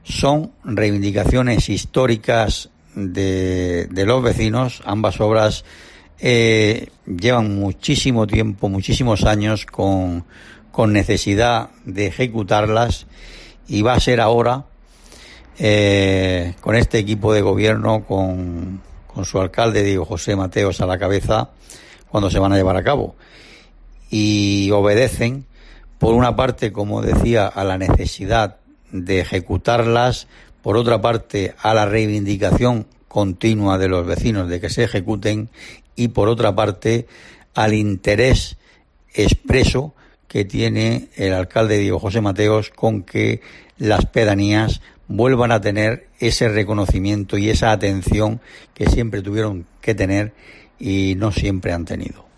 Son reivindicaciones históricas de los vecinos. Ambas obras llevan muchísimo tiempo, muchísimos años con necesidad de ejecutarlas, y va a ser ahora, con este equipo de gobierno, con su alcalde Diego José Mateos a la cabeza, cuando se van a llevar a cabo. Y obedecen, por una parte, como decía, a la necesidad de ejecutarlas, por otra parte a la reivindicación continua de los vecinos de que se ejecuten, y por otra parte al interés expreso que tiene el alcalde Diego José Mateos con que las pedanías vuelvan a tener ese reconocimiento y esa atención que siempre tuvieron que tener y no siempre han tenido.